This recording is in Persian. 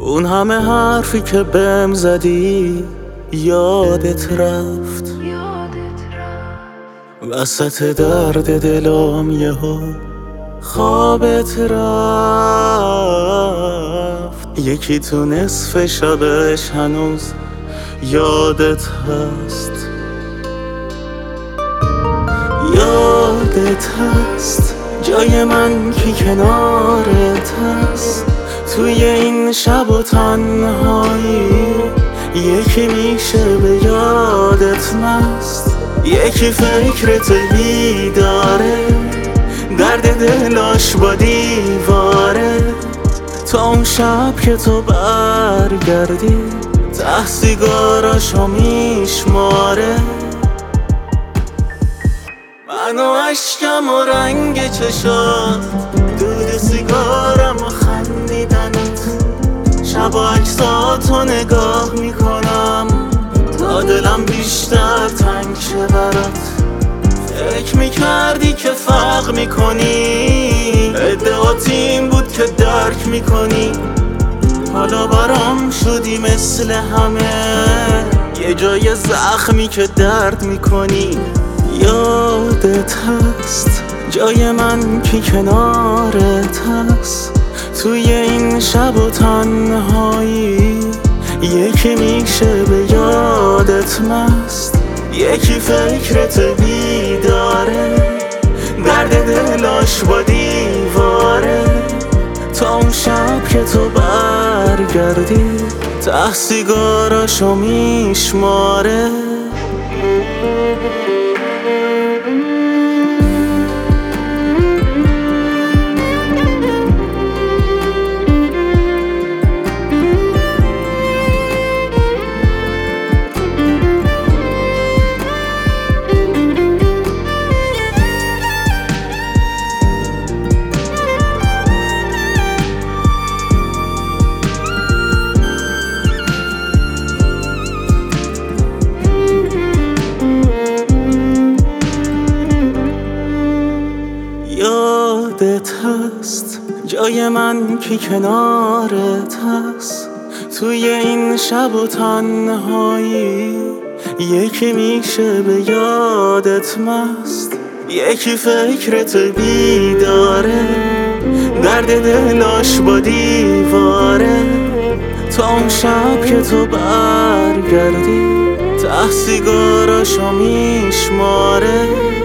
اون همه حرفی که بهم زدی یادت رفت وسط درد دلم یهو خوابت رفت. یکی تو نصف شبش هنوز یادت هست، یادت هست جای من کی کنارت هست توی این شب و تنهایی. یکی میشه به یادت مست، یکی فکرت بیداره، درد دلاش با دیواره. تا اون شب که تو برگردی ته سیگاراشو میشماره. من و عشقم و رنگ چشات، دود سیگارم و خندیدنت. شب عکساتو نگاه میکنم تا دلم بیشتر تنگ شه برات. فکر میکردی که فرق میکنی، ادعات این بود که درک میکنی. حالا برام شدی مثل همه، یه جای زخمی که درد میکنی. یادت هست جای من کی کنارت هست توی این شب و تنهایی. یکی میشه به یادت مست، یکی فکرت بیداره، درد دلاش با دیواره. تا اون شب که تو برگردی ته سیگاراشو میشماره. یادت هست جای من کی کنارت هست توی این شب و تنهایی. یکی میشه به یادت مست، یکی فکرت بیداره، درد دلاش با دیواره. تا اون شب که تو برگردی ته سیگاراشو میشماره.